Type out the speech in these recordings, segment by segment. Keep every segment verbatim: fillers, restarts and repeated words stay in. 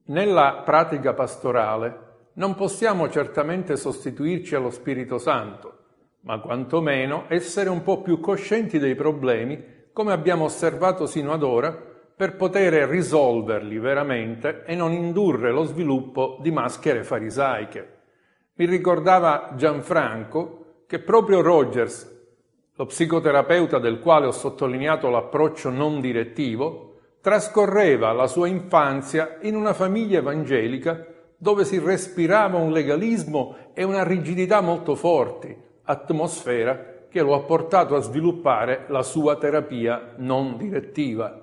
Nella pratica pastorale non possiamo certamente sostituirci allo Spirito Santo, ma quantomeno essere un po' più coscienti dei problemi, come abbiamo osservato sino ad ora, per poter risolverli veramente e non indurre lo sviluppo di maschere farisaiche. Mi ricordava Gianfranco che proprio Rogers, lo psicoterapeuta del quale ho sottolineato l'approccio non direttivo, trascorreva la sua infanzia in una famiglia evangelica dove si respirava un legalismo e una rigidità molto forti, atmosfera che lo ha portato a sviluppare la sua terapia non direttiva.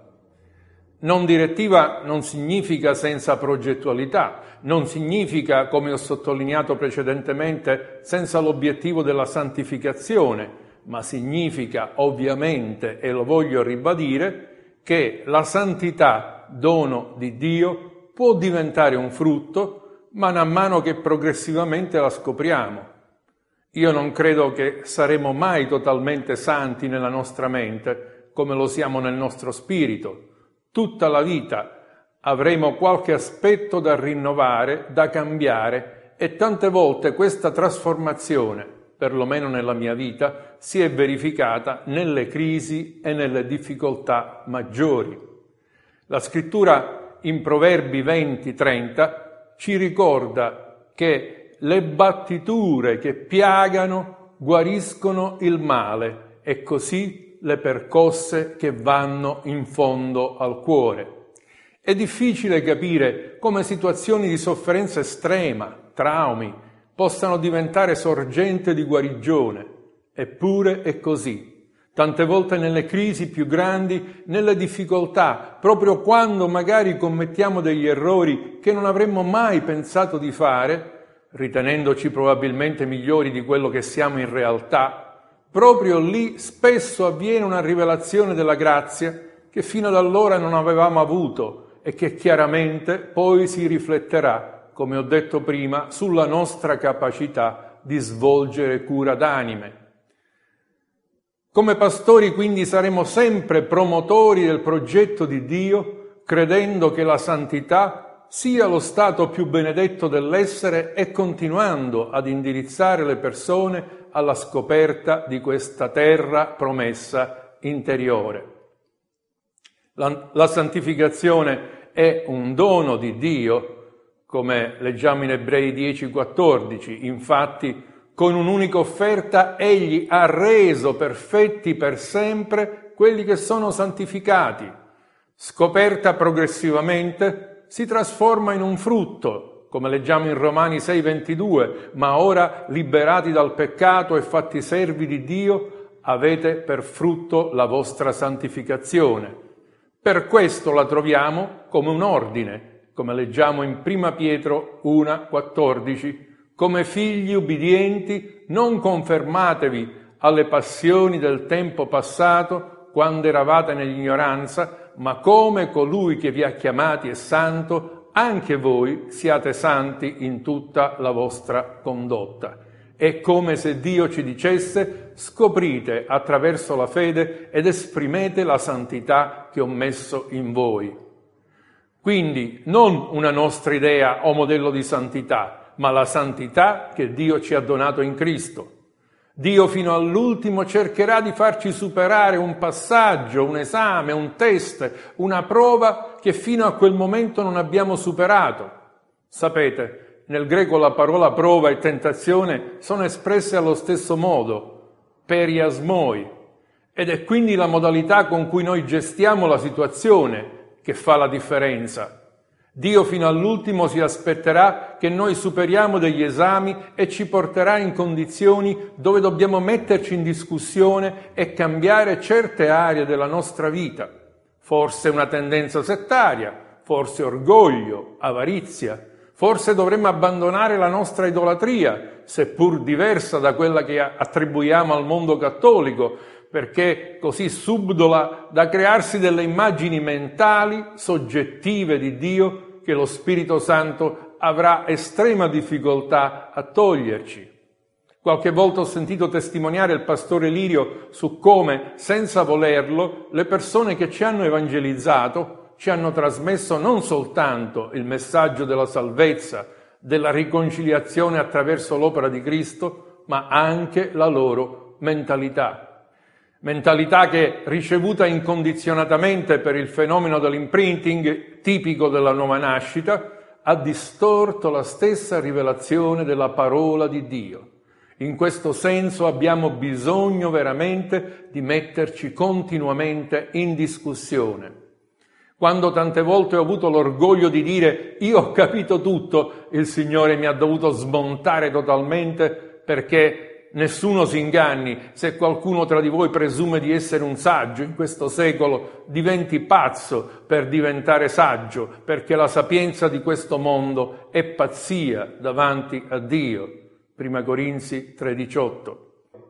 Non direttiva non significa senza progettualità, non significa, come ho sottolineato precedentemente, senza l'obiettivo della santificazione, ma significa ovviamente, e lo voglio ribadire, che la santità, dono di Dio, può diventare un frutto man mano che progressivamente la scopriamo. Io non credo che saremo mai totalmente santi nella nostra mente, come lo siamo nel nostro spirito. Tutta la vita avremo qualche aspetto da rinnovare, da cambiare, e tante volte questa trasformazione, perlomeno nella mia vita, si è verificata nelle crisi e nelle difficoltà maggiori. La scrittura in Proverbi venti trenta ci ricorda che le battiture che piagano guariscono il male e così le percosse che vanno in fondo al cuore. È difficile capire come situazioni di sofferenza estrema, traumi, possano diventare sorgente di guarigione, eppure è così. Tante volte nelle crisi più grandi, nelle difficoltà, proprio quando magari commettiamo degli errori che non avremmo mai pensato di fare, ritenendoci probabilmente migliori di quello che siamo in realtà, proprio lì spesso avviene una rivelazione della grazia che fino ad allora non avevamo avuto e che chiaramente poi si rifletterà, come ho detto prima, sulla nostra capacità di svolgere cura d'anime. Come pastori quindi saremo sempre promotori del progetto di Dio, credendo che la santità sia lo stato più benedetto dell'essere e continuando ad indirizzare le persone alla scoperta di questa terra promessa interiore. La, la santificazione è un dono di Dio, come leggiamo in Ebrei dieci quattordici, infatti con un'unica offerta egli ha reso perfetti per sempre quelli che sono santificati. Scoperta progressivamente si trasforma in un frutto, come leggiamo in Romani sei ventidue, ma ora liberati dal peccato e fatti servi di Dio, avete per frutto la vostra santificazione. Per questo la troviamo come un ordine, come leggiamo in Prima Pietro uno quattordici, come figli ubbidienti non confermatevi alle passioni del tempo passato quando eravate nell'ignoranza, ma come colui che vi ha chiamati è santo, anche voi siate santi in tutta la vostra condotta. È come se Dio ci dicesse: scoprite attraverso la fede ed esprimete la santità che ho messo in voi. Quindi non una nostra idea o modello di santità, ma la santità che Dio ci ha donato in Cristo. Dio fino all'ultimo cercherà di farci superare un passaggio, un esame, un test, una prova che fino a quel momento non abbiamo superato. Sapete, nel greco la parola prova e tentazione sono espresse allo stesso modo, periasmoi, ed è quindi la modalità con cui noi gestiamo la situazione che fa la differenza. Dio fino all'ultimo si aspetterà che noi superiamo degli esami e ci porterà in condizioni dove dobbiamo metterci in discussione e cambiare certe aree della nostra vita. Forse una tendenza settaria, forse orgoglio, avarizia, forse dovremmo abbandonare la nostra idolatria, seppur diversa da quella che attribuiamo al mondo cattolico, perché così subdola da crearsi delle immagini mentali, soggettive di Dio, che lo Spirito Santo avrà estrema difficoltà a toglierci. Qualche volta ho sentito testimoniare il pastore Lirio su come, senza volerlo, le persone che ci hanno evangelizzato ci hanno trasmesso non soltanto il messaggio della salvezza, della riconciliazione attraverso l'opera di Cristo, ma anche la loro mentalità. Mentalità che, ricevuta incondizionatamente per il fenomeno dell'imprinting tipico della nuova nascita, ha distorto la stessa rivelazione della parola di Dio. In questo senso abbiamo bisogno veramente di metterci continuamente in discussione. Quando tante volte ho avuto l'orgoglio di dire io ho capito tutto, il Signore mi ha dovuto smontare totalmente, perché nessuno si inganni. Se qualcuno tra di voi presume di essere un saggio in questo secolo, diventi pazzo per diventare saggio, perché la sapienza di questo mondo è pazzia davanti a Dio. Prima Corinzi tre diciotto.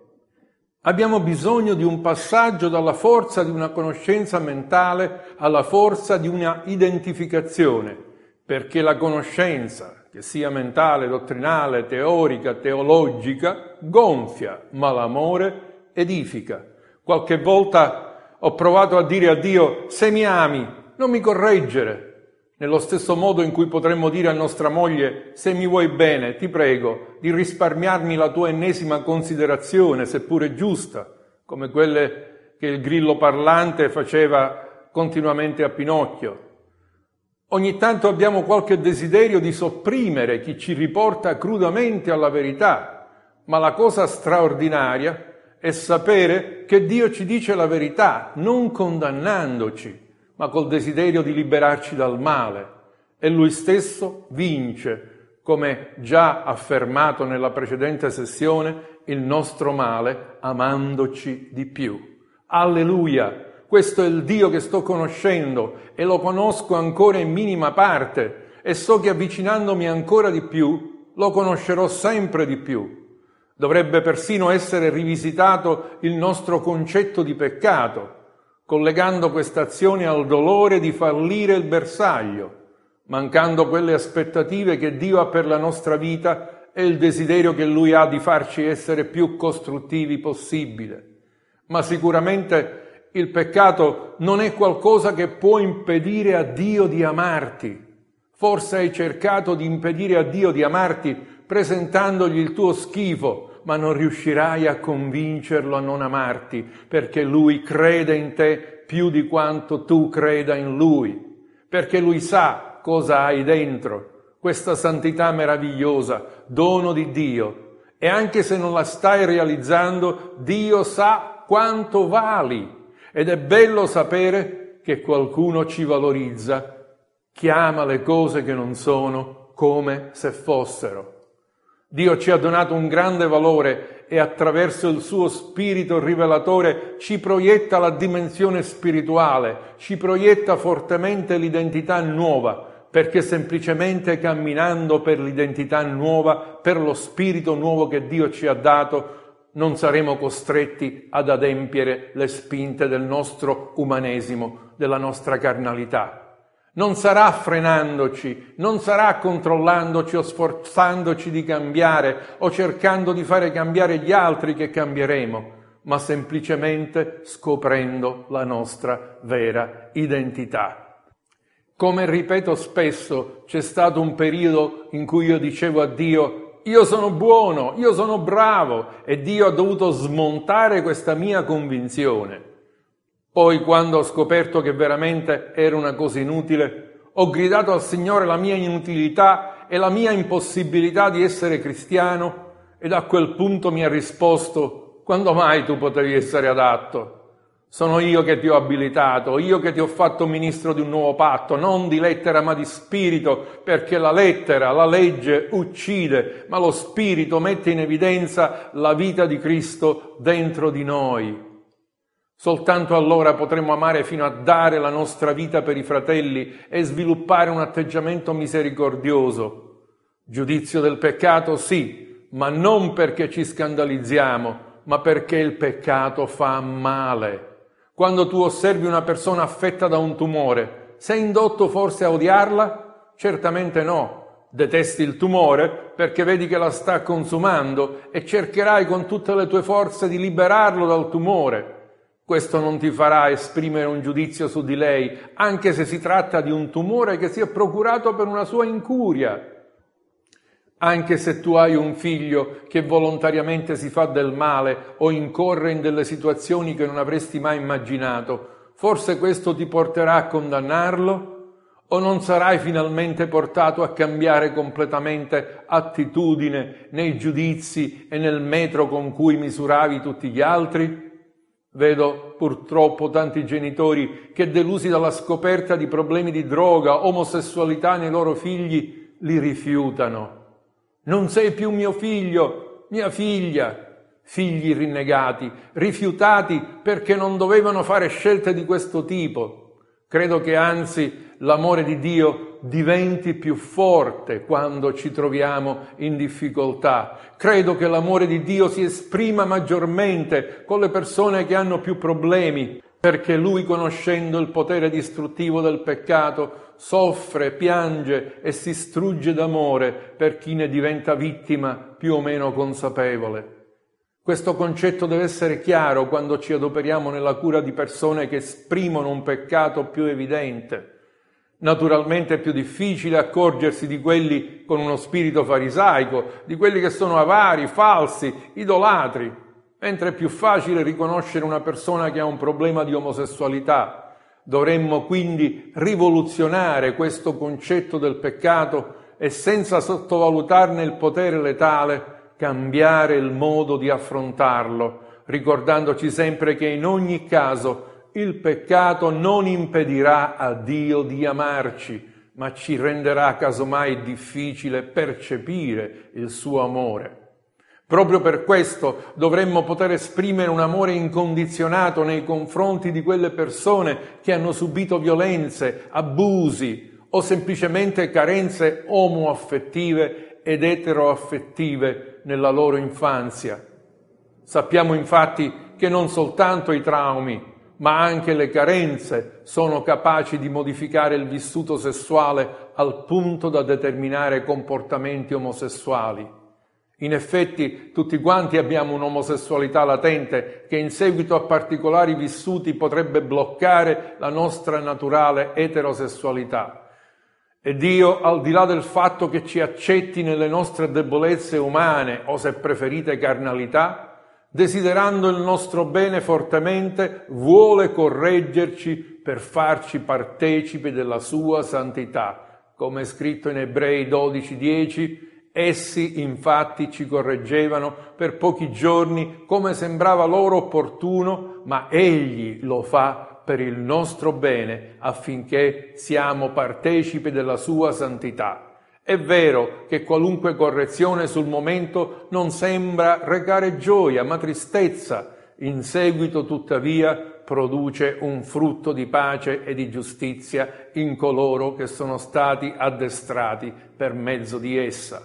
Abbiamo bisogno di un passaggio dalla forza di una conoscenza mentale alla forza di una identificazione, perché la conoscenza, che sia mentale, dottrinale, teorica, teologica, gonfia, ma l'amore edifica. Qualche volta ho provato a dire a Dio: se mi ami, non mi correggere. Nello stesso modo in cui potremmo dire a nostra moglie: se mi vuoi bene, ti prego di risparmiarmi la tua ennesima considerazione, seppure giusta, come quelle che il grillo parlante faceva continuamente a Pinocchio. Ogni tanto abbiamo qualche desiderio di sopprimere chi ci riporta crudamente alla verità, ma la cosa straordinaria è sapere che Dio ci dice la verità, non condannandoci, ma col desiderio di liberarci dal male. E Lui stesso vince, come già affermato nella precedente sessione, il nostro male amandoci di più. Alleluia! Questo è il Dio che sto conoscendo e lo conosco ancora in minima parte e so che avvicinandomi ancora di più lo conoscerò sempre di più. Dovrebbe persino essere rivisitato il nostro concetto di peccato, collegando questa azione al dolore di fallire il bersaglio, mancando quelle aspettative che Dio ha per la nostra vita e il desiderio che Lui ha di farci essere più costruttivi possibile. Ma sicuramente il peccato non è qualcosa che può impedire a Dio di amarti. Forse hai cercato di impedire a Dio di amarti presentandogli il tuo schifo, ma non riuscirai a convincerlo a non amarti, perché Lui crede in te più di quanto tu creda in Lui, perché Lui sa cosa hai dentro, questa santità meravigliosa, dono di Dio. E anche se non la stai realizzando, Dio sa quanto vali. Ed è bello sapere che qualcuno ci valorizza, chiama le cose che non sono come se fossero. Dio ci ha donato un grande valore e attraverso il suo spirito rivelatore ci proietta la dimensione spirituale, ci proietta fortemente l'identità nuova, perché semplicemente camminando per l'identità nuova, per lo spirito nuovo che Dio ci ha dato, non saremo costretti ad adempiere le spinte del nostro umanesimo, della nostra carnalità. Non sarà frenandoci, non sarà controllandoci o sforzandoci di cambiare o cercando di fare cambiare gli altri che cambieremo, ma semplicemente scoprendo la nostra vera identità. Come ripeto spesso, c'è stato un periodo in cui io dicevo a Dio: io sono buono, io sono bravo, e Dio ha dovuto smontare questa mia convinzione. Poi, quando ho scoperto che veramente era una cosa inutile, ho gridato al Signore la mia inutilità e la mia impossibilità di essere cristiano, ed a quel punto mi ha risposto: quando mai tu potevi essere adatto? Sono io che ti ho abilitato, io che ti ho fatto ministro di un nuovo patto, non di lettera ma di spirito, perché la lettera, la legge uccide, ma lo spirito mette in evidenza la vita di Cristo dentro di noi. Soltanto allora potremo amare fino a dare la nostra vita per i fratelli e sviluppare un atteggiamento misericordioso. Giudizio del peccato sì, ma non perché ci scandalizziamo, ma perché il peccato fa male. Quando tu osservi una persona affetta da un tumore, sei indotto forse a odiarla? Certamente no. Detesti il tumore perché vedi che la sta consumando e cercherai con tutte le tue forze di liberarlo dal tumore. Questo non ti farà esprimere un giudizio su di lei, anche se si tratta di un tumore che si è procurato per una sua incuria. Anche se tu hai un figlio che volontariamente si fa del male o incorre in delle situazioni che non avresti mai immaginato, forse questo ti porterà a condannarlo? O non sarai finalmente portato a cambiare completamente attitudine nei giudizi e nel metro con cui misuravi tutti gli altri? Vedo purtroppo tanti genitori che, delusi dalla scoperta di problemi di droga, omosessualità nei loro figli, li rifiutano. Non sei più mio figlio, mia figlia. Figli rinnegati, rifiutati perché non dovevano fare scelte di questo tipo. Credo che anzi l'amore di Dio diventi più forte quando ci troviamo in difficoltà. Credo che l'amore di Dio si esprima maggiormente con le persone che hanno più problemi, perché Lui, conoscendo il potere distruttivo del peccato, soffre, piange e si strugge d'amore per chi ne diventa vittima più o meno consapevole. Questo concetto deve essere chiaro quando ci adoperiamo nella cura di persone che esprimono un peccato più evidente. Naturalmente è più difficile accorgersi di quelli con uno spirito farisaico, di quelli che sono avari, falsi, idolatri, mentre è più facile riconoscere una persona che ha un problema di omosessualità. Dovremmo quindi rivoluzionare questo concetto del peccato e, senza sottovalutarne il potere letale, cambiare il modo di affrontarlo, ricordandoci sempre che in ogni caso il peccato non impedirà a Dio di amarci, ma ci renderà casomai difficile percepire il suo amore. Proprio per questo dovremmo poter esprimere un amore incondizionato nei confronti di quelle persone che hanno subito violenze, abusi o semplicemente carenze omoaffettive ed eteroaffettive nella loro infanzia. Sappiamo infatti che non soltanto i traumi, ma anche le carenze sono capaci di modificare il vissuto sessuale al punto da determinare comportamenti omosessuali. In effetti, tutti quanti abbiamo un'omosessualità latente che in seguito a particolari vissuti potrebbe bloccare la nostra naturale eterosessualità. E Dio, al di là del fatto che ci accetti nelle nostre debolezze umane o, se preferite, carnalità, desiderando il nostro bene fortemente, vuole correggerci per farci partecipi della sua santità. Come è scritto in Ebrei dodici dieci, essi infatti ci correggevano per pochi giorni come sembrava loro opportuno, ma Egli lo fa per il nostro bene affinché siamo partecipi della sua santità. È vero che qualunque correzione sul momento non sembra recare gioia, ma tristezza. In seguito, tuttavia, produce un frutto di pace e di giustizia in coloro che sono stati addestrati per mezzo di essa.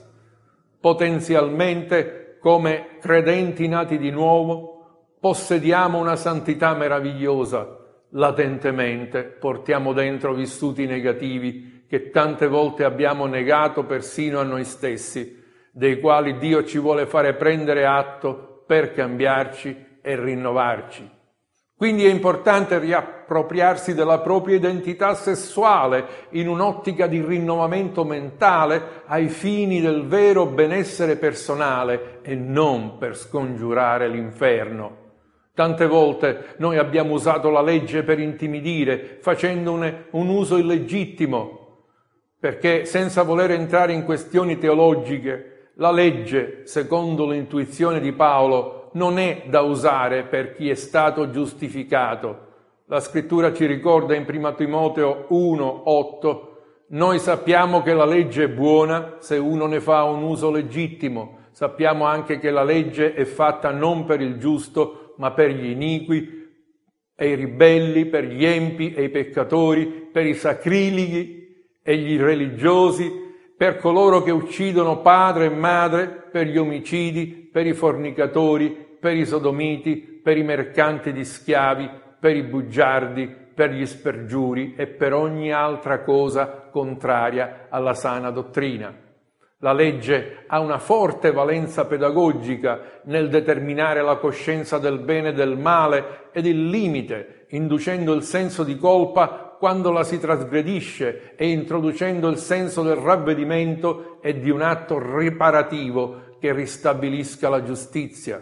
Potenzialmente, come credenti nati di nuovo, possediamo una santità meravigliosa. Latentemente portiamo dentro vissuti negativi che tante volte abbiamo negato persino a noi stessi, dei quali Dio ci vuole fare prendere atto per cambiarci e rinnovarci. Quindi è importante riappropriarsi della propria identità sessuale in un'ottica di rinnovamento mentale ai fini del vero benessere personale e non per scongiurare l'inferno. Tante volte noi abbiamo usato la legge per intimidire, facendone un uso illegittimo, perché senza voler entrare in questioni teologiche, la legge, secondo l'intuizione di Paolo, non è da usare per chi è stato giustificato. La Scrittura ci ricorda in primo Timoteo uno otto: noi sappiamo che la legge è buona se uno ne fa un uso legittimo. Sappiamo anche che la legge è fatta non per il giusto, ma per gli iniqui e i ribelli, per gli empi e i peccatori, per i sacrileghi e gli religiosi, per coloro che uccidono padre e madre, per gli omicidi, per i fornicatori, per i sodomiti, per i mercanti di schiavi, per i bugiardi, per gli spergiuri e per ogni altra cosa contraria alla sana dottrina. La legge ha una forte valenza pedagogica nel determinare la coscienza del bene e del male ed il limite, inducendo il senso di colpa quando la si trasgredisce e introducendo il senso del ravvedimento e di un atto riparativo che ristabilisca la giustizia.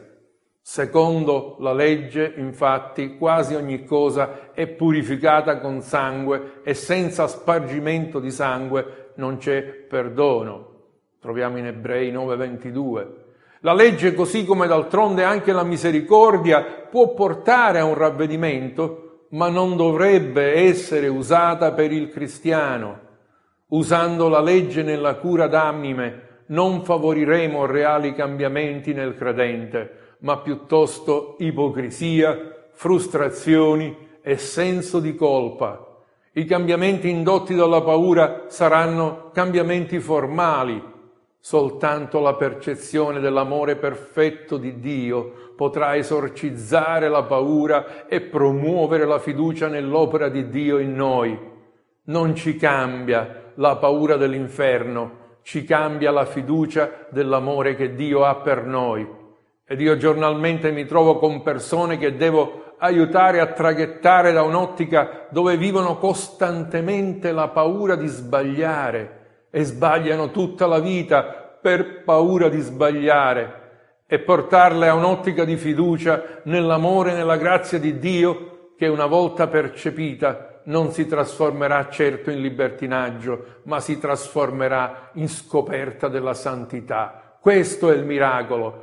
Secondo la legge, infatti, quasi ogni cosa è purificata con sangue e senza spargimento di sangue non c'è perdono. Troviamo in Ebrei nove ventidue. La legge, così come d'altronde anche la misericordia, può portare a un ravvedimento, ma non dovrebbe essere usata per il cristiano. Usando la legge nella cura d'anime, non favoriremo reali cambiamenti nel credente, ma piuttosto ipocrisia, frustrazioni e senso di colpa. I cambiamenti indotti dalla paura saranno cambiamenti formali. Soltanto la percezione dell'amore perfetto di Dio potrà esorcizzare la paura e promuovere la fiducia nell'opera di Dio in noi. Non ci cambia la paura dell'inferno, ci cambia la fiducia dell'amore che Dio ha per noi. Ed io giornalmente mi trovo con persone che devo aiutare a traghettare da un'ottica dove vivono costantemente la paura di sbagliare e sbagliano tutta la vita per paura di sbagliare, e portarle a un'ottica di fiducia nell'amore e nella grazia di Dio che una volta percepita non si trasformerà certo in libertinaggio, ma si trasformerà in scoperta della santità. Questo è il miracolo.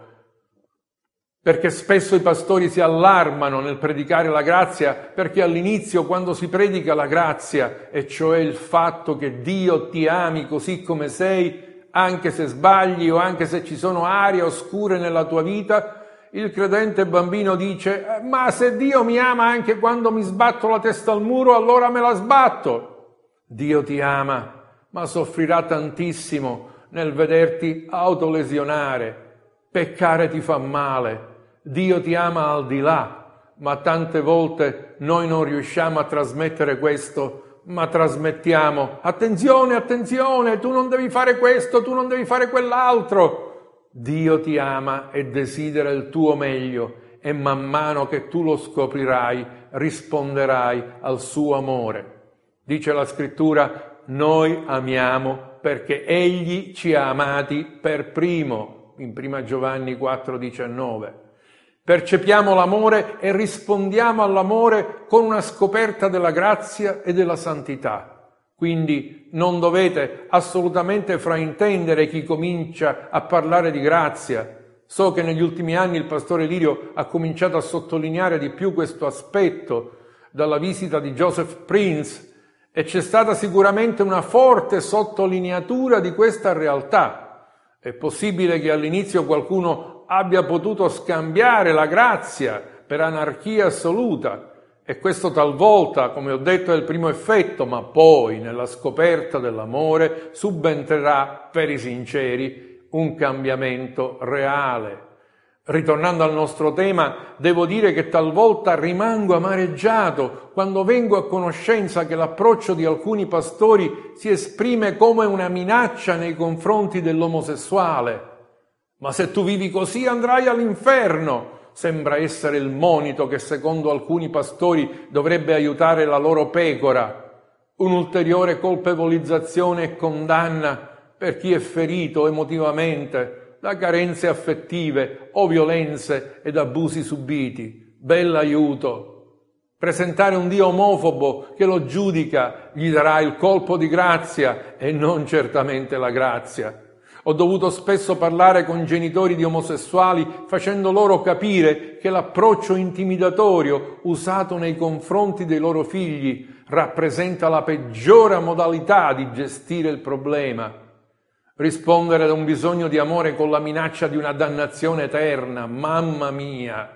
Perché spesso i pastori si allarmano nel predicare la grazia, perché all'inizio, quando si predica la grazia, e cioè il fatto che Dio ti ami così come sei, anche se sbagli o anche se ci sono aree oscure nella tua vita, il credente bambino dice: ma se Dio mi ama anche quando mi sbatto la testa al muro, allora me la sbatto. Dio ti ama, ma soffrirà tantissimo nel vederti autolesionare. Peccare ti fa male. Dio ti ama al di là, ma tante volte noi non riusciamo a trasmettere questo, ma trasmettiamo: attenzione, attenzione, tu non devi fare questo, tu non devi fare quell'altro. Dio ti ama e desidera il tuo meglio, e man mano che tu lo scoprirai, risponderai al suo amore. Dice la Scrittura: noi amiamo perché Egli ci ha amati per primo, in prima Giovanni quattro diciannove. Percepiamo l'amore e rispondiamo all'amore con una scoperta della grazia e della santità. Quindi non dovete assolutamente fraintendere chi comincia a parlare di grazia. So che negli ultimi anni il pastore Lirio ha cominciato a sottolineare di più questo aspetto dalla visita di Joseph Prince, e c'è stata sicuramente una forte sottolineatura di questa realtà. È possibile che all'inizio qualcuno abbia potuto scambiare la grazia per anarchia assoluta, e questo talvolta, come ho detto, è il primo effetto, ma poi nella scoperta dell'amore subentrerà per i sinceri un cambiamento reale. Ritornando al nostro tema, devo dire che talvolta rimango amareggiato quando vengo a conoscenza che l'approccio di alcuni pastori si esprime come una minaccia nei confronti dell'omosessuale. Ma se tu vivi così andrai all'inferno, sembra essere il monito che secondo alcuni pastori dovrebbe aiutare la loro pecora. Un'ulteriore colpevolizzazione e condanna per chi è ferito emotivamente da carenze affettive o violenze ed abusi subiti. Bell'aiuto. Presentare un Dio omofobo che lo giudica gli darà il colpo di grazia e non certamente la grazia. Ho dovuto spesso parlare con genitori di omosessuali facendo loro capire che l'approccio intimidatorio usato nei confronti dei loro figli rappresenta la peggiore modalità di gestire il problema. Rispondere ad un bisogno di amore con la minaccia di una dannazione eterna, mamma mia!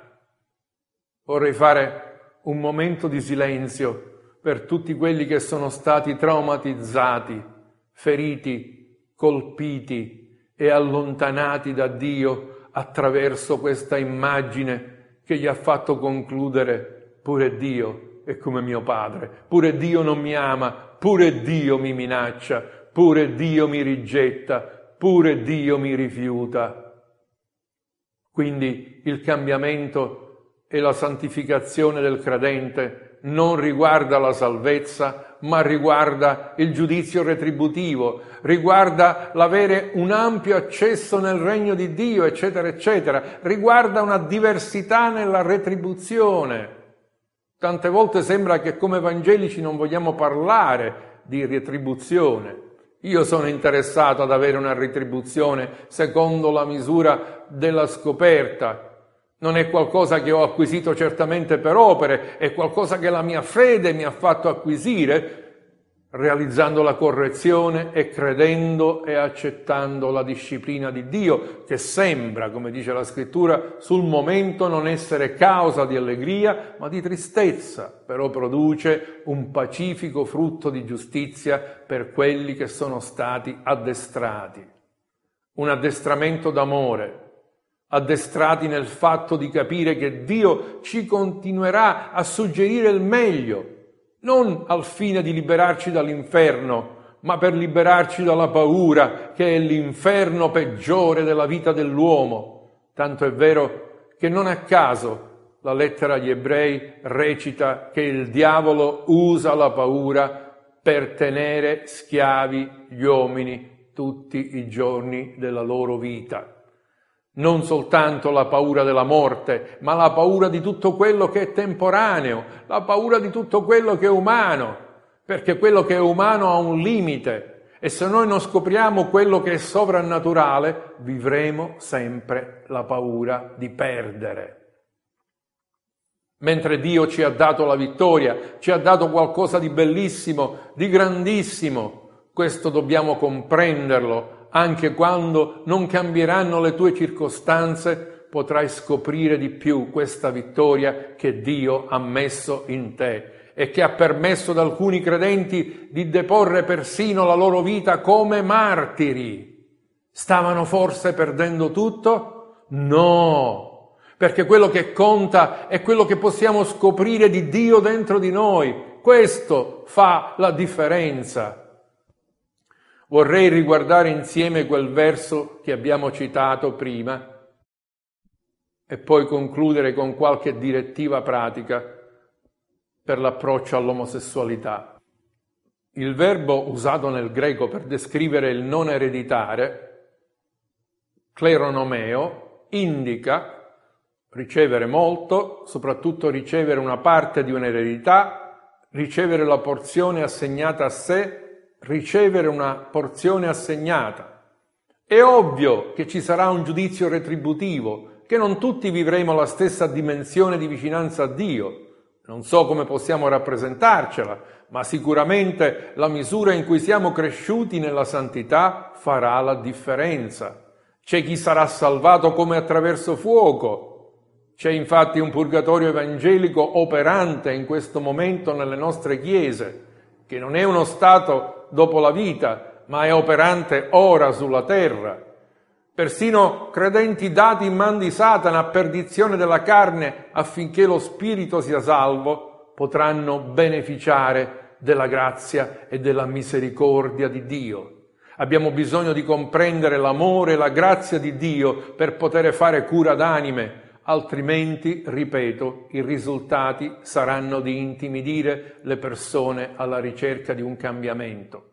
Vorrei fare un momento di silenzio per tutti quelli che sono stati traumatizzati, feriti, colpiti e allontanati da Dio attraverso questa immagine che gli ha fatto concludere: pure Dio è come mio padre, pure Dio non mi ama, pure Dio mi minaccia, pure Dio mi rigetta, pure Dio mi rifiuta. Quindi il cambiamento e la santificazione del credente non riguarda la salvezza, ma riguarda il giudizio retributivo, riguarda l'avere un ampio accesso nel regno di Dio, eccetera, eccetera, riguarda una diversità nella retribuzione. Tante volte sembra che come evangelici non vogliamo parlare di retribuzione. Io sono interessato ad avere una retribuzione secondo la misura della scoperta. Non è qualcosa che ho acquisito certamente per opere, è qualcosa che la mia fede mi ha fatto acquisire, realizzando la correzione e credendo e accettando la disciplina di Dio, che sembra, come dice la Scrittura, sul momento non essere causa di allegria, ma di tristezza, però produce un pacifico frutto di giustizia per quelli che sono stati addestrati. Un addestramento d'amore, addestrati nel fatto di capire che Dio ci continuerà a suggerire il meglio, non al fine di liberarci dall'inferno, ma per liberarci dalla paura, che è l'inferno peggiore della vita dell'uomo. Tanto è vero che non a caso la lettera agli Ebrei recita che il diavolo usa la paura per tenere schiavi gli uomini tutti i giorni della loro vita. Non soltanto la paura della morte, ma la paura di tutto quello che è temporaneo, la paura di tutto quello che è umano, perché quello che è umano ha un limite e se noi non scopriamo quello che è sovrannaturale, vivremo sempre la paura di perdere. Mentre Dio ci ha dato la vittoria, ci ha dato qualcosa di bellissimo, di grandissimo, questo dobbiamo comprenderlo. Anche quando non cambieranno le tue circostanze, potrai scoprire di più questa vittoria che Dio ha messo in te e che ha permesso ad alcuni credenti di deporre persino la loro vita come martiri. Stavano forse perdendo tutto? No, perché quello che conta è quello che possiamo scoprire di Dio dentro di noi. Questo fa la differenza. Vorrei riguardare insieme quel verso che abbiamo citato prima e poi concludere con qualche direttiva pratica per l'approccio all'omosessualità. Il verbo usato nel greco per descrivere il non ereditare, kleronomeo, indica ricevere molto, soprattutto ricevere una parte di un'eredità, ricevere la porzione assegnata a sé, ricevere una porzione assegnata. È ovvio che ci sarà un giudizio retributivo, che non tutti vivremo la stessa dimensione di vicinanza a Dio. Non so come possiamo rappresentarcela, ma sicuramente la misura in cui siamo cresciuti nella santità farà la differenza. C'è chi sarà salvato come attraverso fuoco. C'è infatti un purgatorio evangelico operante in questo momento nelle nostre chiese, che non è uno stato dopo la vita, ma è operante ora sulla terra. Persino credenti dati in man di Satana a perdizione della carne affinché lo spirito sia salvo, potranno beneficiare della grazia e della misericordia di Dio. Abbiamo bisogno di comprendere l'amore e la grazia di Dio per poter fare cura d'anime, altrimenti, ripeto, i risultati saranno di intimidire le persone alla ricerca di un cambiamento.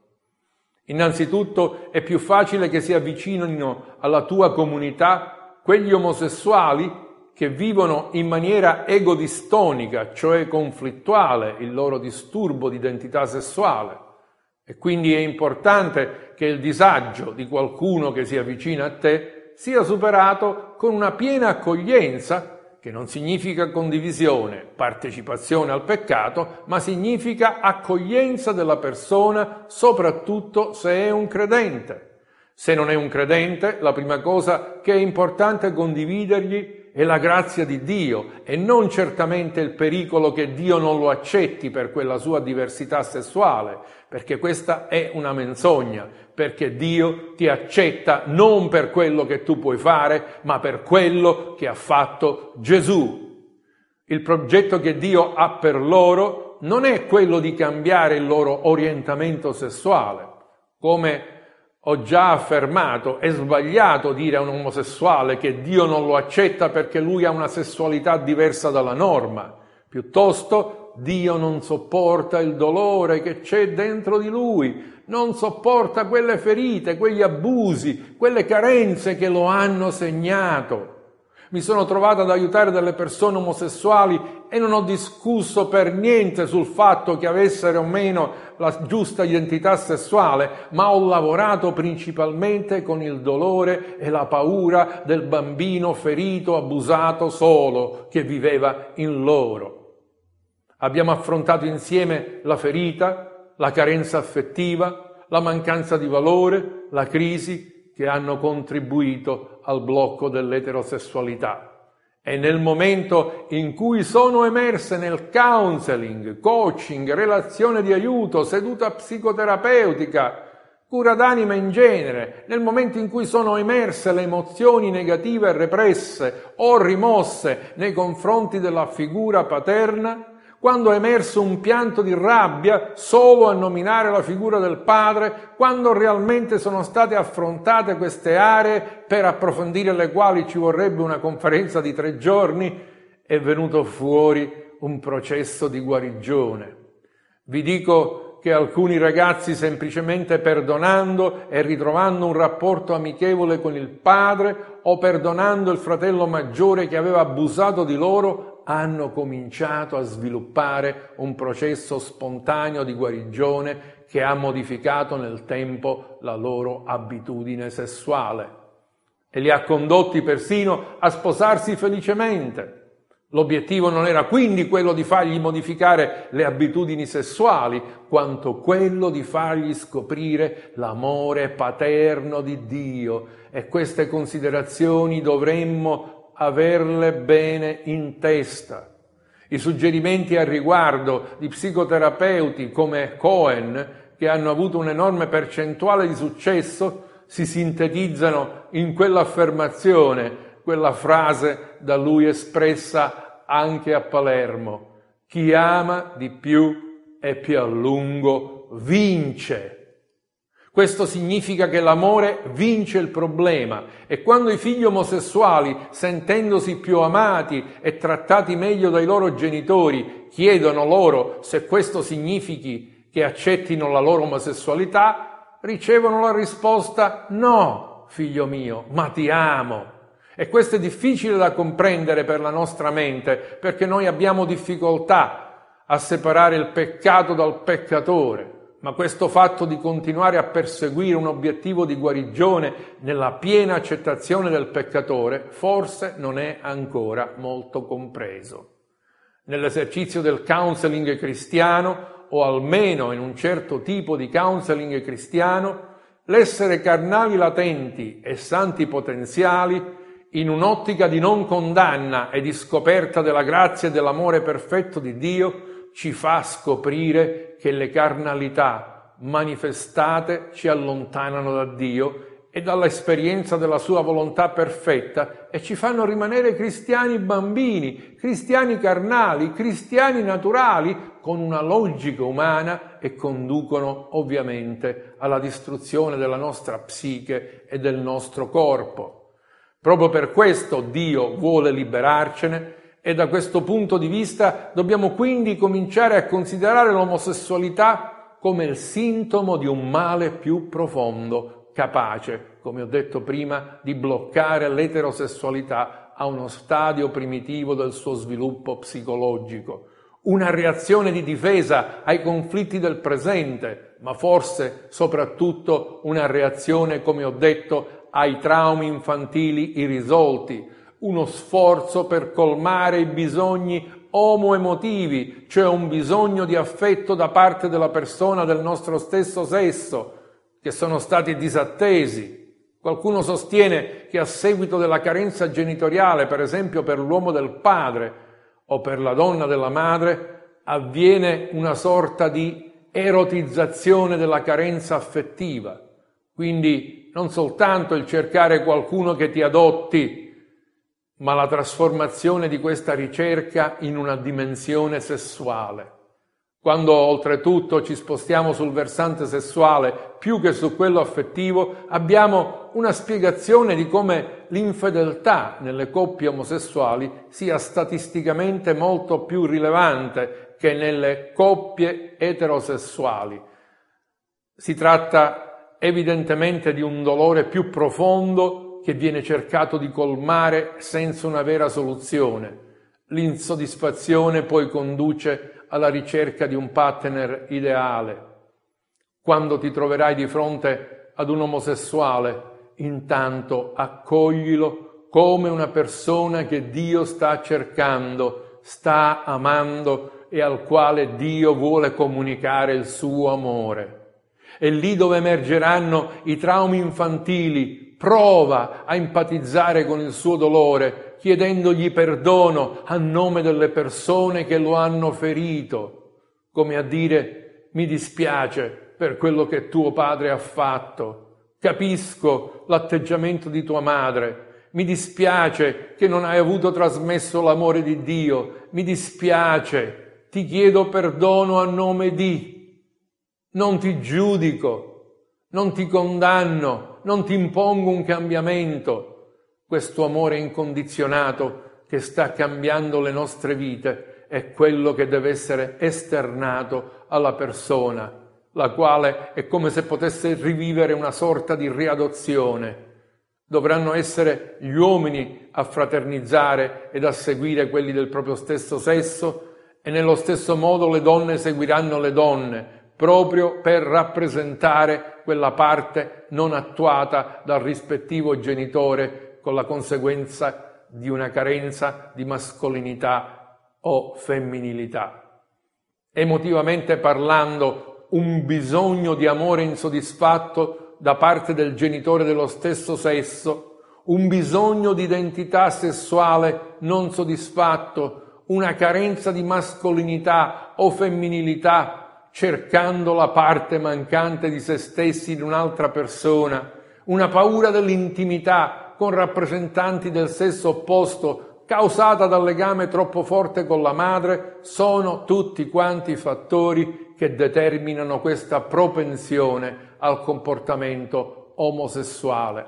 Innanzitutto è più facile che si avvicinino alla tua comunità quegli omosessuali che vivono in maniera egodistonica, cioè conflittuale, il loro disturbo di identità sessuale. E quindi è importante che il disagio di qualcuno che si avvicina a te sia superato con una piena accoglienza, che non significa condivisione, partecipazione al peccato, ma significa accoglienza della persona, soprattutto se è un credente. Se non è un credente, la prima cosa che è importante condividergli è la grazia di Dio e non certamente il pericolo che Dio non lo accetti per quella sua diversità sessuale, perché questa è una menzogna, perché Dio ti accetta non per quello che tu puoi fare, ma per quello che ha fatto Gesù. Il progetto che Dio ha per loro non è quello di cambiare il loro orientamento sessuale, come Ho già affermato, è sbagliato dire a un omosessuale che Dio non lo accetta perché lui ha una sessualità diversa dalla norma. Piuttosto, Dio non sopporta il dolore che c'è dentro di lui, non sopporta quelle ferite, quegli abusi, quelle carenze che lo hanno segnato. Mi sono trovato ad aiutare delle persone omosessuali e non ho discusso per niente sul fatto che avessero o meno la giusta identità sessuale, ma ho lavorato principalmente con il dolore e la paura del bambino ferito, abusato solo, che viveva in loro. Abbiamo affrontato insieme la ferita, la carenza affettiva, la mancanza di valore, la crisi che hanno contribuito al blocco dell'eterosessualità. E nel momento in cui sono emerse nel counseling, coaching, relazione di aiuto, seduta psicoterapeutica, cura d'anima in genere, nel momento in cui sono emerse le emozioni negative represse o rimosse nei confronti della figura paterna, quando è emerso un pianto di rabbia solo a nominare la figura del padre, quando realmente sono state affrontate queste aree per approfondire le quali ci vorrebbe una conferenza di tre giorni, è venuto fuori un processo di guarigione. Vi dico che alcuni ragazzi, semplicemente perdonando e ritrovando un rapporto amichevole con il padre o perdonando il fratello maggiore che aveva abusato di loro, hanno cominciato a sviluppare un processo spontaneo di guarigione che ha modificato nel tempo la loro abitudine sessuale e li ha condotti persino a sposarsi felicemente. L'obiettivo non era quindi quello di fargli modificare le abitudini sessuali, quanto quello di fargli scoprire l'amore paterno di Dio. E queste considerazioni dovremmo averle bene in testa. I suggerimenti al riguardo di psicoterapeuti come Cohen, che hanno avuto un'enorme percentuale di successo, si sintetizzano in quell'affermazione, quella frase da lui espressa anche a Palermo: chi ama di più e più a lungo vince. Questo significa che l'amore vince il problema e quando i figli omosessuali, sentendosi più amati e trattati meglio dai loro genitori, chiedono loro se questo significhi che accettino la loro omosessualità, ricevono la risposta: no, figlio mio, ma ti amo. E questo è difficile da comprendere per la nostra mente, perché noi abbiamo difficoltà a separare il peccato dal peccatore. Ma questo fatto di continuare a perseguire un obiettivo di guarigione nella piena accettazione del peccatore forse non è ancora molto compreso. Nell'esercizio del counseling cristiano, o almeno in un certo tipo di counseling cristiano, l'essere carnali latenti e santi potenziali, in un'ottica di non condanna e di scoperta della grazia e dell'amore perfetto di Dio, ci fa scoprire che le carnalità manifestate ci allontanano da Dio e dall'esperienza della sua volontà perfetta e ci fanno rimanere cristiani bambini, cristiani carnali, cristiani naturali, con una logica umana e conducono ovviamente alla distruzione della nostra psiche e del nostro corpo. Proprio per questo Dio vuole liberarcene. E da questo punto di vista dobbiamo quindi cominciare a considerare l'omosessualità come il sintomo di un male più profondo, capace, come ho detto prima, di bloccare l'eterosessualità a uno stadio primitivo del suo sviluppo psicologico. Una reazione di difesa ai conflitti del presente, ma forse soprattutto una reazione, come ho detto, ai traumi infantili irrisolti, uno sforzo per colmare i bisogni omoemotivi, cioè un bisogno di affetto da parte della persona del nostro stesso sesso, che sono stati disattesi. Qualcuno sostiene che a seguito della carenza genitoriale, per esempio per l'uomo del padre o per la donna della madre, avviene una sorta di erotizzazione della carenza affettiva. Quindi non soltanto il cercare qualcuno che ti adotti, ma la trasformazione di questa ricerca in una dimensione sessuale. Quando oltretutto ci spostiamo sul versante sessuale più che su quello affettivo, abbiamo una spiegazione di come l'infedeltà nelle coppie omosessuali sia statisticamente molto più rilevante che nelle coppie eterosessuali. Si tratta evidentemente di un dolore più profondo che viene cercato di colmare senza una vera soluzione. L'insoddisfazione poi conduce alla ricerca di un partner ideale. Quando ti troverai di fronte ad un omosessuale, intanto accoglilo come una persona che Dio sta cercando, sta amando e al quale Dio vuole comunicare il suo amore. E lì dove emergeranno i traumi infantili, prova a empatizzare con il suo dolore, chiedendogli perdono a nome delle persone che lo hanno ferito, come a dire: mi dispiace per quello che tuo padre ha fatto, capisco l'atteggiamento di tua madre, mi dispiace che non hai avuto trasmesso l'amore di Dio, mi dispiace, ti chiedo perdono a nome di... Non ti giudico, non ti condanno, non ti impongo un cambiamento. Questo amore incondizionato che sta cambiando le nostre vite è quello che deve essere esternato alla persona, la quale è come se potesse rivivere una sorta di riadozione. Dovranno essere gli uomini a fraternizzare ed a seguire quelli del proprio stesso sesso, e nello stesso modo le donne seguiranno le donne, proprio per rappresentare quella parte non attuata dal rispettivo genitore, con la conseguenza di una carenza di mascolinità o femminilità. Emotivamente parlando, un bisogno di amore insoddisfatto da parte del genitore dello stesso sesso, un bisogno di identità sessuale non soddisfatto, una carenza di mascolinità o femminilità, cercando la parte mancante di se stessi in un'altra persona, una paura dell'intimità con rappresentanti del sesso opposto causata dal legame troppo forte con la madre, sono tutti quanti fattori che determinano questa propensione al comportamento omosessuale.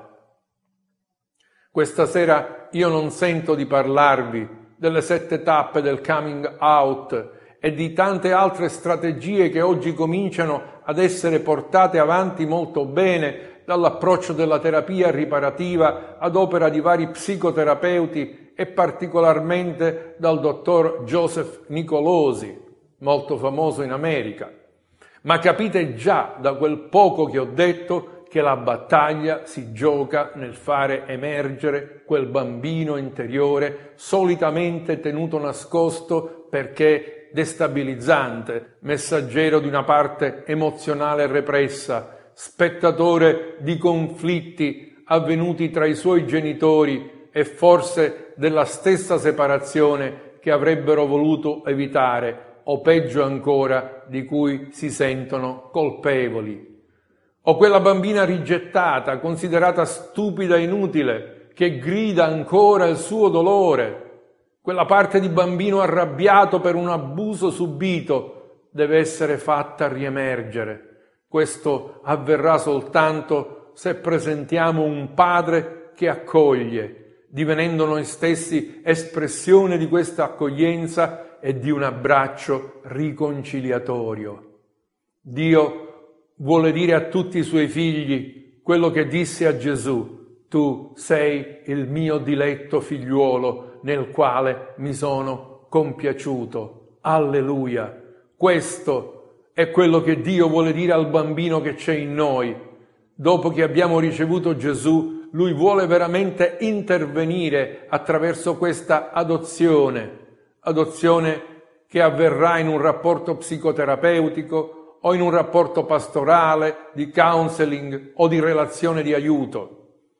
Questa sera io non sento di parlarvi delle sette tappe del coming out e di tante altre strategie che oggi cominciano ad essere portate avanti molto bene, dall'approccio della terapia riparativa ad opera di vari psicoterapeuti e particolarmente dal dottor Joseph Nicolosi, molto famoso in America. Ma capite già da quel poco che ho detto che la battaglia si gioca nel fare emergere quel bambino interiore solitamente tenuto nascosto perché destabilizzante, messaggero di una parte emozionale repressa, spettatore di conflitti avvenuti tra i suoi genitori e forse della stessa separazione che avrebbero voluto evitare, o peggio ancora, di cui si sentono colpevoli. O quella bambina rigettata, considerata stupida e inutile, che grida ancora il suo dolore. Quella parte di bambino arrabbiato per un abuso subito deve essere fatta riemergere. Questo avverrà soltanto se presentiamo un padre che accoglie, divenendo noi stessi espressione di questa accoglienza e di un abbraccio riconciliatorio. Dio vuole dire a tutti i suoi figli quello che disse a Gesù: tu sei il mio diletto figliuolo nel quale mi sono compiaciuto. Alleluia! Questo è quello che Dio vuole dire al bambino che c'è in noi. Dopo che abbiamo ricevuto Gesù, Lui vuole veramente intervenire attraverso questa adozione, adozione che avverrà in un rapporto psicoterapeutico o in un rapporto pastorale, di counseling o di relazione di aiuto.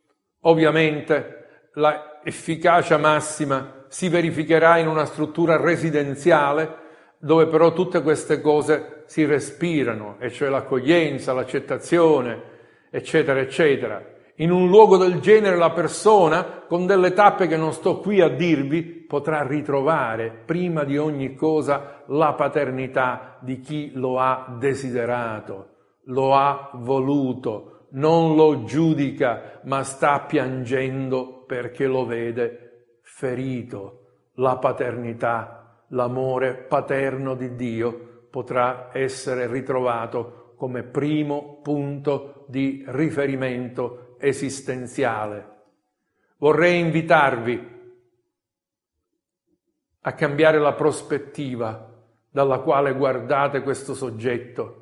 Ovviamente la efficacia massima si verificherà in una struttura residenziale dove però tutte queste cose si respirano, e cioè l'accoglienza, l'accettazione, eccetera, eccetera. In un luogo del genere la persona, con delle tappe che non sto qui a dirvi, potrà ritrovare prima di ogni cosa la paternità di chi lo ha desiderato, lo ha voluto, non lo giudica, ma sta piangendo perché lo vede ferito. La paternità, l'amore paterno di Dio potrà essere ritrovato come primo punto di riferimento esistenziale. Vorrei invitarvi a cambiare la prospettiva dalla quale guardate questo soggetto.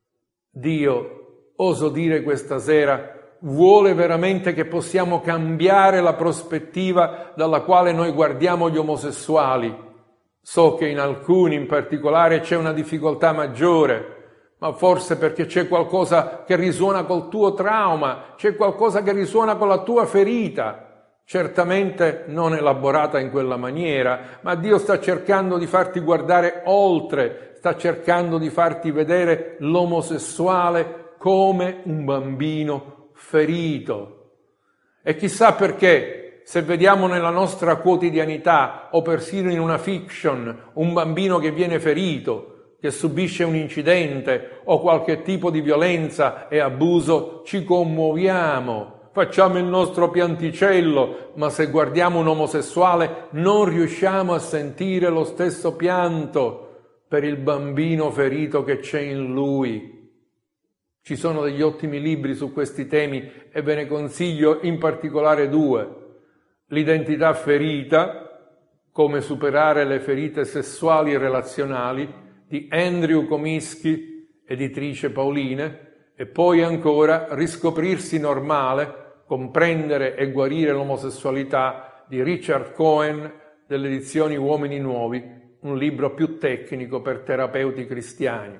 Dio, oso dire questa sera, vuole veramente che possiamo cambiare la prospettiva dalla quale noi guardiamo gli omosessuali. So che in alcuni in particolare c'è una difficoltà maggiore, ma forse perché c'è qualcosa che risuona col tuo trauma, c'è qualcosa che risuona con la tua ferita, certamente non elaborata in quella maniera, ma Dio sta cercando di farti guardare oltre, sta cercando di farti vedere l'omosessuale come un bambino ferito. E chissà perché, se vediamo nella nostra quotidianità o persino in una fiction un bambino che viene ferito, che subisce un incidente o qualche tipo di violenza e abuso, ci commuoviamo, facciamo il nostro pianticello, ma se guardiamo un omosessuale non riusciamo a sentire lo stesso pianto per il bambino ferito che c'è in lui. Ci sono degli ottimi libri su questi temi e ve ne consiglio in particolare due. L'identità ferita, come superare le ferite sessuali e relazionali, di Andrew Comiskey, editrice Pauline, e poi ancora Riscoprirsi normale, comprendere e guarire l'omosessualità di Richard Cohen delle edizioni Uomini Nuovi, un libro più tecnico per terapeuti cristiani.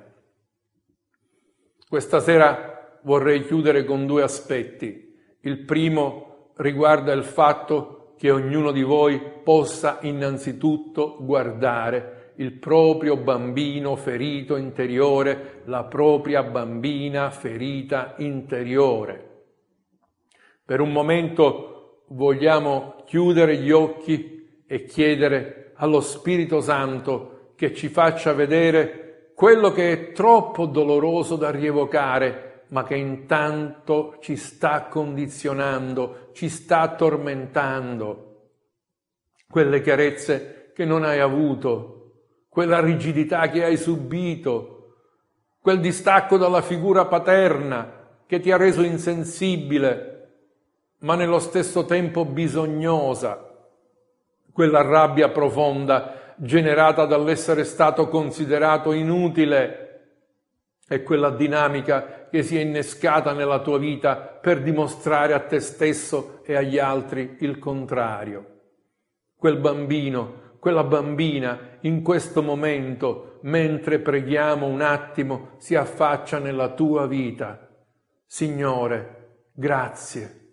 Questa sera vorrei chiudere con due aspetti. Il primo riguarda il fatto che ognuno di voi possa innanzitutto guardare il proprio bambino ferito interiore, la propria bambina ferita interiore. Per un momento vogliamo chiudere gli occhi e chiedere allo Spirito Santo che ci faccia vedere quello che è troppo doloroso da rievocare, ma che intanto ci sta condizionando, ci sta tormentando. Quelle chiarezze che non hai avuto, quella rigidità che hai subito, quel distacco dalla figura paterna che ti ha reso insensibile, ma nello stesso tempo bisognosa, quella rabbia profonda generata dall'essere stato considerato inutile e quella dinamica che si è innescata nella tua vita per dimostrare a te stesso e agli altri il contrario. Quel bambino, quella bambina in questo momento, mentre preghiamo un attimo, si affaccia nella tua vita. Signore, grazie,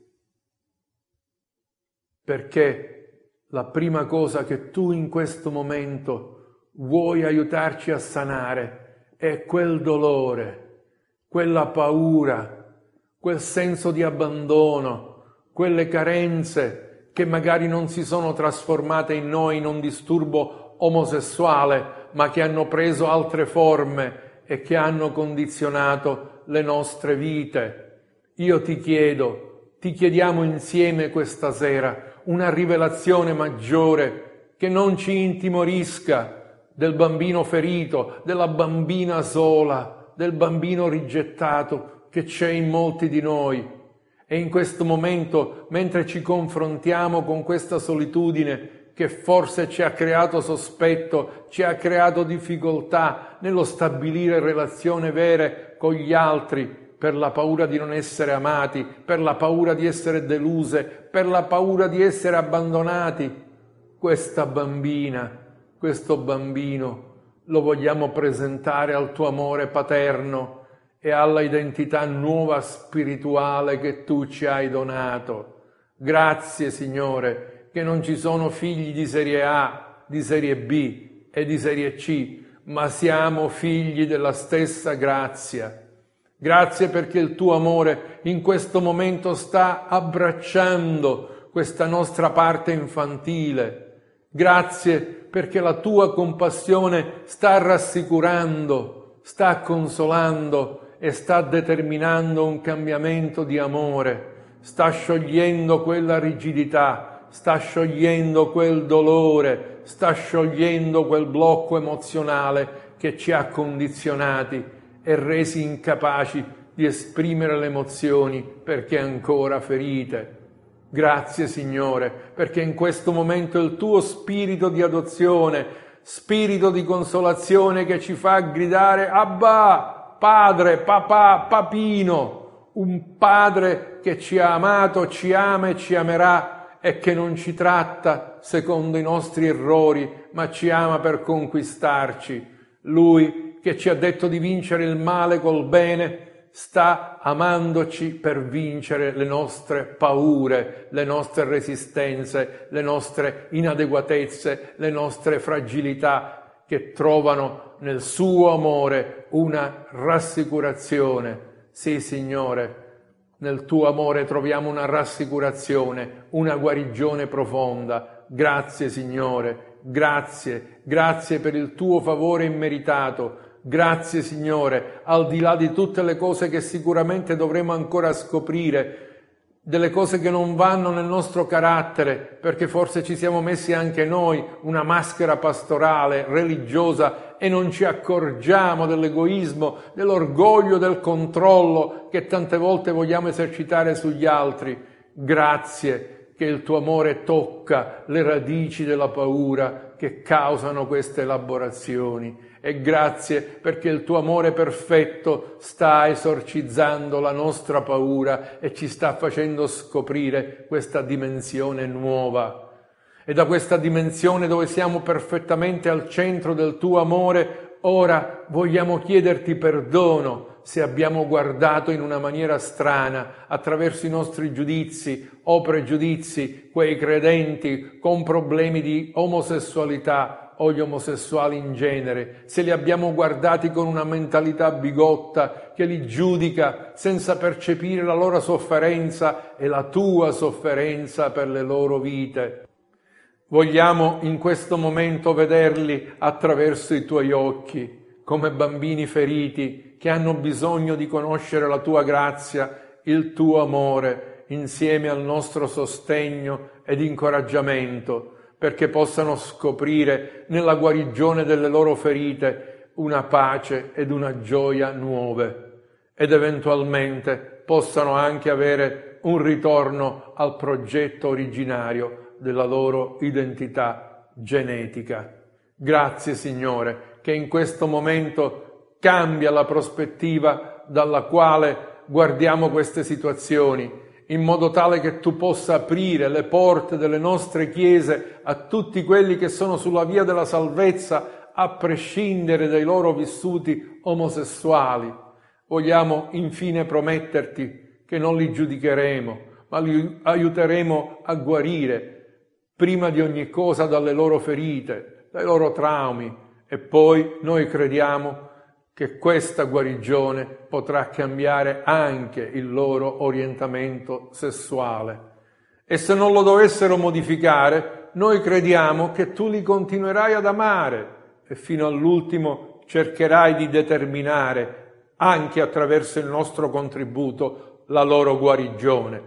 perché la prima cosa che tu in questo momento vuoi aiutarci a sanare è quel dolore, quella paura, quel senso di abbandono, quelle carenze che magari non si sono trasformate in noi in un disturbo omosessuale, ma che hanno preso altre forme e che hanno condizionato le nostre vite. Io ti chiedo, ti chiediamo insieme questa sera una rivelazione maggiore che non ci intimorisca del bambino ferito, della bambina sola, del bambino rigettato che c'è in molti di noi. E in questo momento, mentre ci confrontiamo con questa solitudine che forse ci ha creato sospetto, ci ha creato difficoltà nello stabilire relazioni vere con gli altri, per la paura di non essere amati, per la paura di essere deluse, per la paura di essere abbandonati, questa bambina, questo bambino, lo vogliamo presentare al tuo amore paterno e alla identità nuova spirituale che tu ci hai donato. Grazie, Signore, che non ci sono figli di serie A, di serie B e di serie C, ma siamo figli della stessa grazia. Grazie perché il tuo amore in questo momento sta abbracciando questa nostra parte infantile. Grazie perché la tua compassione sta rassicurando, sta consolando e sta determinando un cambiamento di amore. Sta sciogliendo quella rigidità, sta sciogliendo quel dolore, sta sciogliendo quel blocco emozionale che ci ha condizionati e resi incapaci di esprimere le emozioni perché ancora ferite. Grazie Signore, perché in questo momento il tuo spirito di adozione, spirito di consolazione che ci fa gridare Abba, Padre, Papà, Papino, un Padre che ci ha amato, ci ama e ci amerà e che non ci tratta secondo i nostri errori, ma ci ama per conquistarci. Lui che ci ha detto di vincere il male col bene, sta amandoci per vincere le nostre paure, le nostre resistenze, le nostre inadeguatezze, le nostre fragilità, che trovano nel suo amore una rassicurazione. Sì, Signore, nel tuo amore troviamo una rassicurazione, una guarigione profonda. Grazie, Signore, grazie, grazie per il tuo favore immeritato. Grazie Signore, al di là di tutte le cose che sicuramente dovremo ancora scoprire, delle cose che non vanno nel nostro carattere, perché forse ci siamo messi anche noi una maschera pastorale, religiosa, e non ci accorgiamo dell'egoismo, dell'orgoglio, del controllo che tante volte vogliamo esercitare sugli altri. Grazie che il tuo amore tocca le radici della paura che causano queste elaborazioni. E grazie perché il tuo amore perfetto sta esorcizzando la nostra paura e ci sta facendo scoprire questa dimensione nuova. E da questa dimensione dove siamo perfettamente al centro del tuo amore, ora vogliamo chiederti perdono se abbiamo guardato in una maniera strana, attraverso i nostri giudizi o pregiudizi, quei credenti con problemi di omosessualità o gli omosessuali in genere, se li abbiamo guardati con una mentalità bigotta che li giudica senza percepire la loro sofferenza e la tua sofferenza per le loro vite. Vogliamo in questo momento vederli attraverso i tuoi occhi, come bambini feriti che hanno bisogno di conoscere la tua grazia, il tuo amore, insieme al nostro sostegno ed incoraggiamento, perché possano scoprire nella guarigione delle loro ferite una pace ed una gioia nuove, ed eventualmente possano anche avere un ritorno al progetto originario della loro identità genetica. Grazie Signore, che in questo momento cambia la prospettiva dalla quale guardiamo queste situazioni, in modo tale che tu possa aprire le porte delle nostre chiese a tutti quelli che sono sulla via della salvezza, a prescindere dai loro vissuti omosessuali. Vogliamo infine prometterti che non li giudicheremo, ma li aiuteremo a guarire prima di ogni cosa dalle loro ferite, dai loro traumi, e poi noi crediamo che questa guarigione potrà cambiare anche il loro orientamento sessuale. E se non lo dovessero modificare, noi crediamo che tu li continuerai ad amare e fino all'ultimo cercherai di determinare, anche attraverso il nostro contributo, la loro guarigione.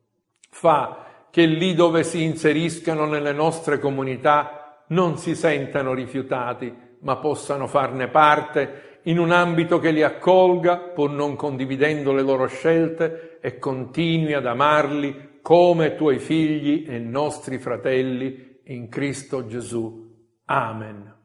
Fa che lì dove si inseriscano nelle nostre comunità non si sentano rifiutati, ma possano farne parte in un ambito che li accolga, pur non condividendo le loro scelte, e continui ad amarli come tuoi figli e nostri fratelli in Cristo Gesù. Amen.